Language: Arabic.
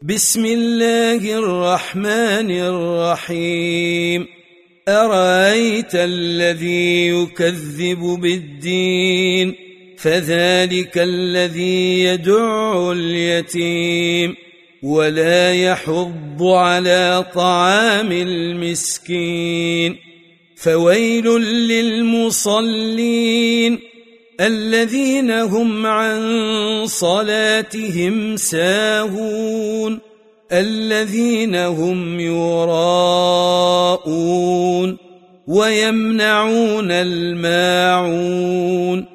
بسم الله الرحمن الرحيم. أرأيت الذي يكذب بالدين فذلك الذي يدع اليتيم ولا يحض على طعام المسكين. فويل للمصلين الذين هم عن صلاتهم ساهون الذين هم يراءون ويمنعون الماعون